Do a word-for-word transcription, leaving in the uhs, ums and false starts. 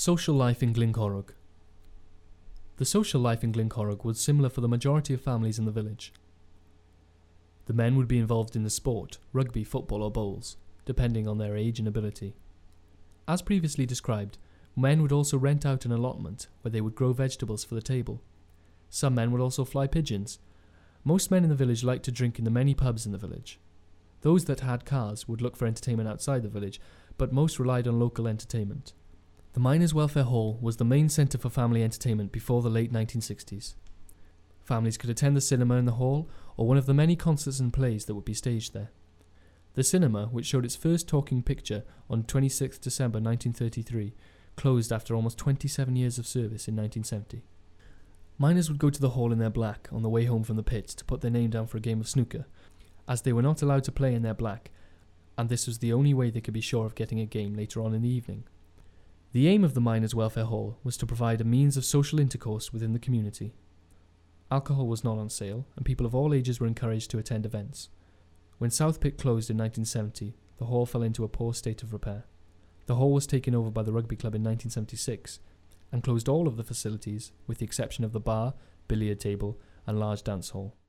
Social life in Glencorrog. The social life in Glencorrog was similar for the majority of families in the village. The men would be involved in the sport, rugby, football or bowls, depending on their age and ability. As previously described, men would also rent out an allotment where they would grow vegetables for the table. Some men would also fly pigeons. Most men in the village liked to drink in the many pubs in the village. Those that had cars would look for entertainment outside the village, but most relied on local entertainment. The Miners' Welfare Hall was the main centre for family entertainment before the late nineteen sixties. Families could attend the cinema in the hall or one of the many concerts and plays that would be staged there. The cinema, which showed its first talking picture on twenty-sixth of December nineteen thirty-three, closed after almost twenty-seven years of service in nineteen seventy. Miners would go to the hall in their black on the way home from the pits to put their name down for a game of snooker, as they were not allowed to play in their black, and this was the only way they could be sure of getting a game later on in the evening. The aim of the Miners' Welfare Hall was to provide a means of social intercourse within the community. Alcohol was not on sale, and people of all ages were encouraged to attend events. When South Pit closed in nineteen seventy, the hall fell into a poor state of repair. The hall was taken over by the rugby club in nineteen seventy-six, and closed all of the facilities with the exception of the bar, billiard table, and large dance hall.